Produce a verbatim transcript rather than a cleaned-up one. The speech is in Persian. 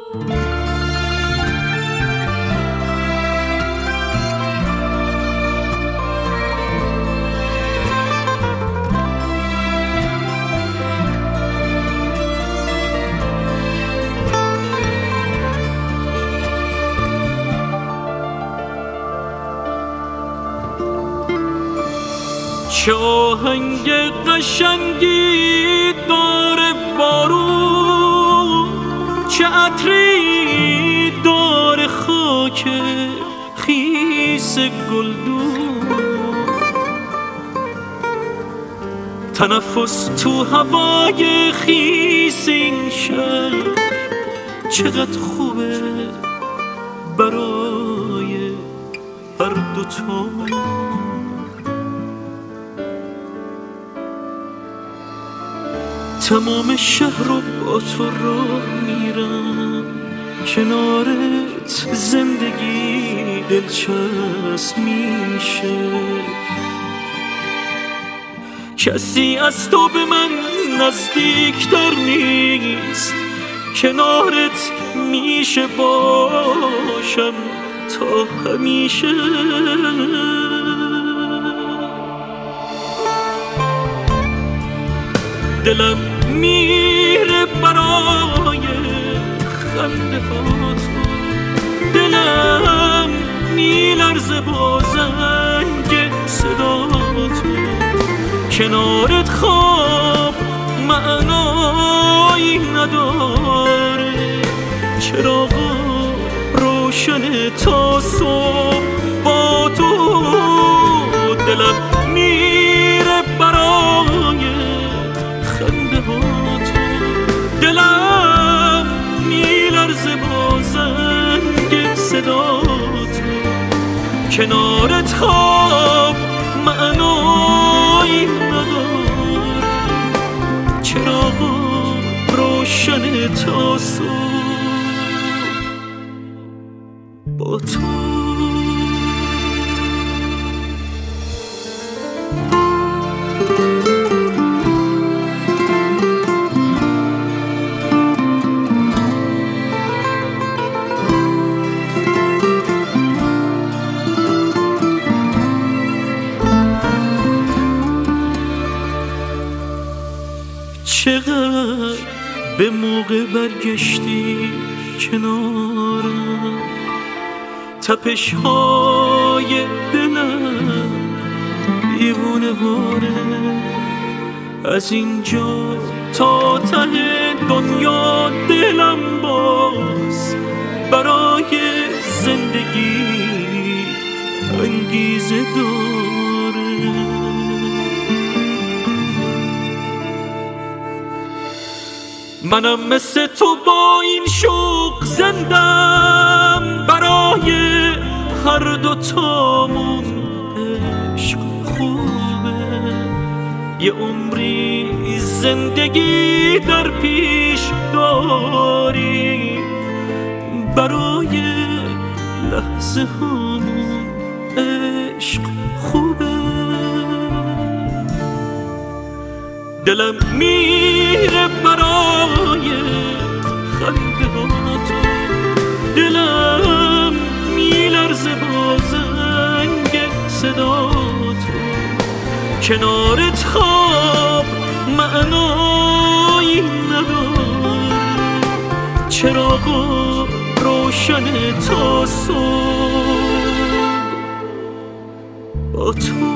چه آهنگ قشنگی داره بارون، چه عطری داره خاک خیس گلدون. تنفس تو هوای خیس این شهر چقدر خوبه برای هر دوتامون. تمام شهر رو با تو راه میرم، کنارت زندگی دلچسب میشه. کسی از تو به من نزدیکتر نیست، کنارت میشه باشم تا همیشه. دلم میره برای خنده ها تو، دلم میلرزه با زنگ صدا تو. کنارت خواب معنایی نداره، چراغا روشن تا صبح با تو. دلم میره برای خنده ها تو، دلم میلرزه با زنگ صدا تو. کنارت خواب معنایی نداره، چراغا روشن تا صبح با تو. چقدر به موقع برگشتی کنارم، تپش های دلم دیوونه واره. از اینجا تا ته دنیا دلم باز برای زندگی انگیزه داره. منم مثل تو با این شوق زندم، برای هر دوتامون عشق خوبه. یه عمری زندگی در پیش داری، برای لحظه هامون عشق خوبه. دلم میره برای خنده ها تو، دلم میلرزه با زنگ صدا تو. کنارت خواب معنایی نداره، چراغا روشن تا صبح با تو.